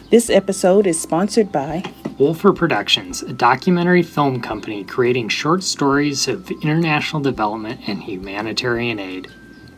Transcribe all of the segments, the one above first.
This episode is sponsored by Wolfer Productions, a documentary film company creating short stories of international development and humanitarian aid.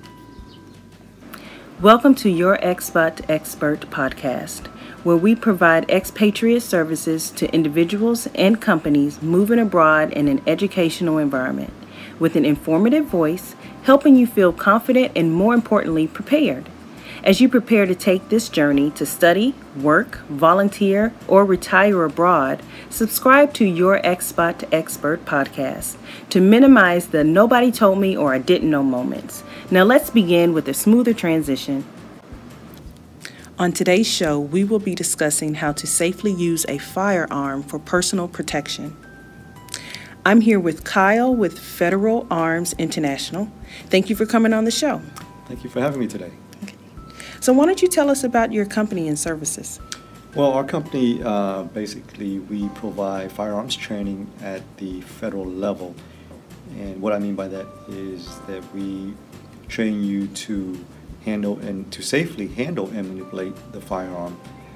Welcome to Your Expat Expert podcast, where we provide expatriate services to individuals and companies moving abroad in an educational environment, with an informative voice, helping you feel confident and, more importantly, prepared. As you prepare to take this journey to study, work, volunteer, or retire abroad, subscribe to Your Expat Expert podcast to minimize the nobody told me or I didn't know moments. Now let's begin with a smoother transition. On today's show, we will be discussing how to safely use a firearm for personal protection. I'm here with Kyle with Federal Arms International. Thank you for coming on the show. Thank you for having me today. So why don't you tell us about your company and services? Well, our company, basically, we provide firearms training at the federal level. And what I mean by that is that we train you to handle and to safely handle and manipulate the firearm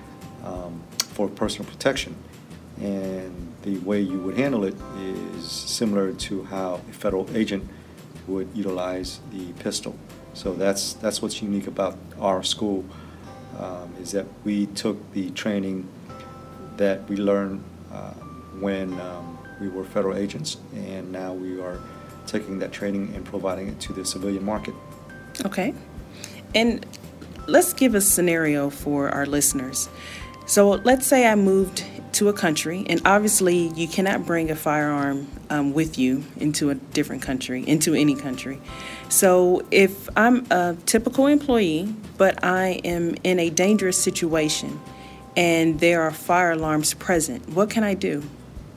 for personal protection. And the way you would handle it is similar to how a federal agent would utilize the pistol. So that's what's unique about our school, is that we took the training that we learned when we were federal agents, and now we are taking that training and providing it to the civilian market. Okay. And let's give a scenario for our listeners. So let's say I moved to a country, and obviously you cannot bring a firearm with you into a different country, into any country. So if I'm a typical employee, but I am in a dangerous situation and there are fire alarms present, what can I do?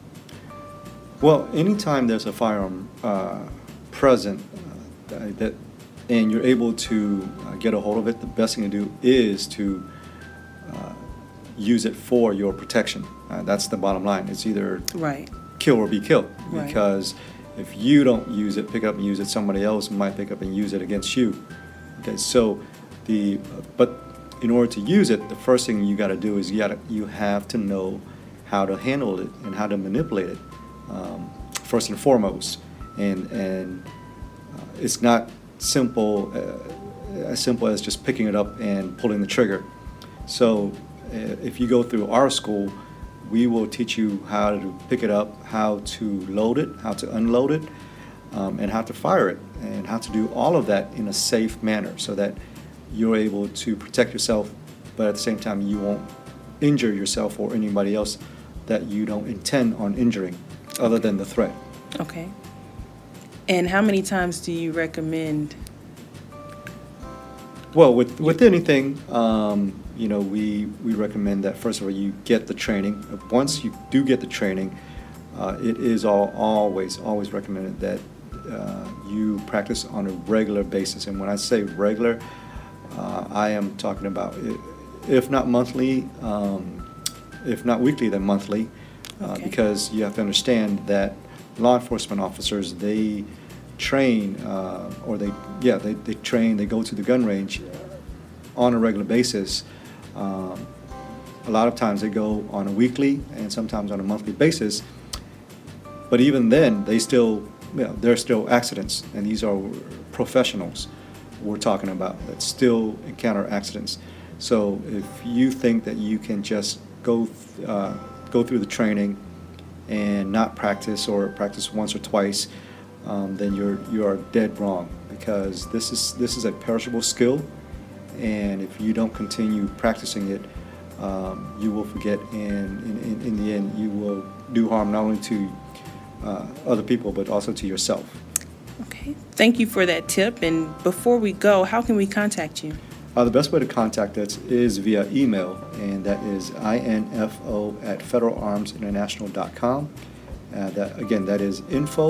Well, anytime there's a firearm present and you're able to get a hold of it, the best thing to do is to use it for your protection. That's the bottom line. It's either kill or be killed. Right. Because if you don't use it, pick up and use it, somebody else might pick up and use it against you. Okay, so but in order to use it, the first thing you got to do is you have to know how to handle it and how to manipulate it, first and foremost. And it's not simple as just picking it up and pulling the trigger. So if you go through our school, we will teach you how to pick it up, how to load it, how to unload it, and how to fire it, and how to do all of that in a safe manner so that you're able to protect yourself, but at the same time you won't injure yourself or anybody else that you don't intend on injuring other than the threat. Okay. And how many times do you recommend? Well, with anything, we recommend that first of all you get the training. Once you do get the training, it is always recommended that you practice on a regular basis. And when I say regular, I am talking about if not monthly, if not weekly, then monthly, because you have to understand that law enforcement officers, they train they train, they go to the gun range on a regular basis. A lot of times they go on a weekly and sometimes on a monthly basis, but even then they're still accidents, and these are professionals we're talking about that still encounter accidents. So if you think that you can just go through the training and not practice, or practice once or twice, then you are dead wrong, because this is a perishable skill, and if you don't continue practicing it, you will forget, and in the end you will do harm not only to other people but also to yourself. Okay, thank you for that tip. And before we go, how can we contact you? The best way to contact us is via email, and that is info@federalarmsinternational.com. That is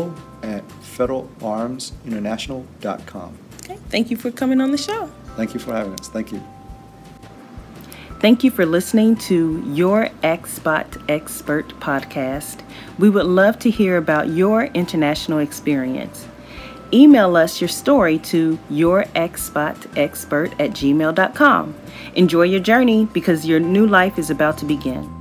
info@federalarmsinternational.com. Okay, thank you for coming on the show. Thank you for having us. Thank you. Thank you for listening to Your Expat Expert podcast. We would love to hear about your international experience. Email us your story to yourxspotexpert@gmail.com. Enjoy your journey because your new life is about to begin.